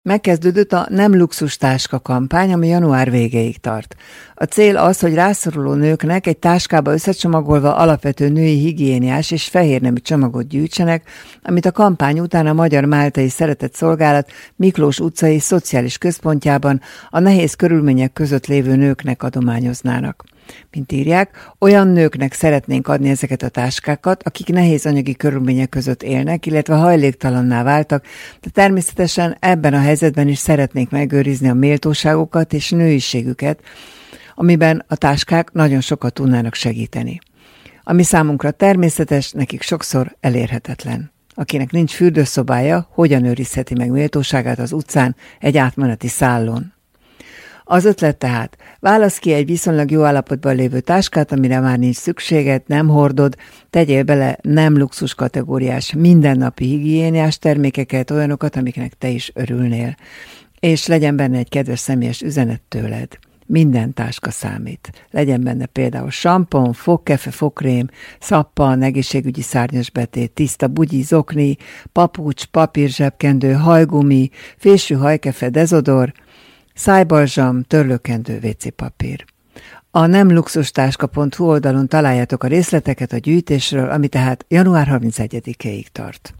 Megkezdődött a Nem luxus táska kampány, ami január végéig tart. A cél az, hogy rászoruló nőknek egy táskába összecsomagolva alapvető női higiéniás és fehérnemű csomagot gyűjtsenek, amit a kampány után a Magyar Máltai Szeretett Szolgálat Miklós utcai szociális központjában a nehéz körülmények között lévő nőknek adományoznának. Mint írják, olyan nőknek szeretnénk adni ezeket a táskákat, akik nehéz anyagi körülmények között élnek, illetve hajléktalanná váltak, de természetesen ebben a helyzetben is szeretnénk megőrizni a méltóságukat és nőiségüket, amiben a táskák nagyon sokat tudnának segíteni. Ami számunkra természetes, nekik sokszor elérhetetlen. Akinek nincs fürdőszobája, hogyan őrizheti meg méltóságát az utcán egy átmeneti szállón? Az ötlet tehát, válasz ki egy viszonylag jó állapotban lévő táskát, amire már nincs szükséged, nem hordod, tegyél bele nem luxus kategóriás, mindennapi higiéniás termékeket, olyanokat, amiknek te is örülnél. És legyen benne egy kedves személyes üzenet tőled. Minden táska számít. Legyen benne például sampon, fogkefe, fogkrém, szappan, egészségügyi szárnyasbetét, tiszta bugyi, zokni, papucs, papírzsebkendő, hajgumi, fésű hajkefe, dezodor, szájbalzsam, törlőkendő, WC-papír. A nemluxustáska.hu oldalon találjátok a részleteket a gyűjtésről, ami tehát január 31-ig tart.